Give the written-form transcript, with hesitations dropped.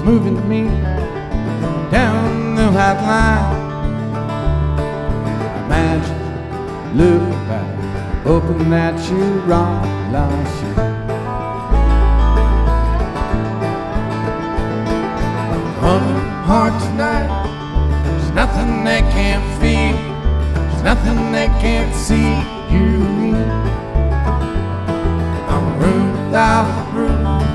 moving me down the white line. Imagine, look back, hoping that you're wrong, lost you. Humming heart tonight, there's nothing they can't feel, there's nothing they can't see. You and me, I'm a room without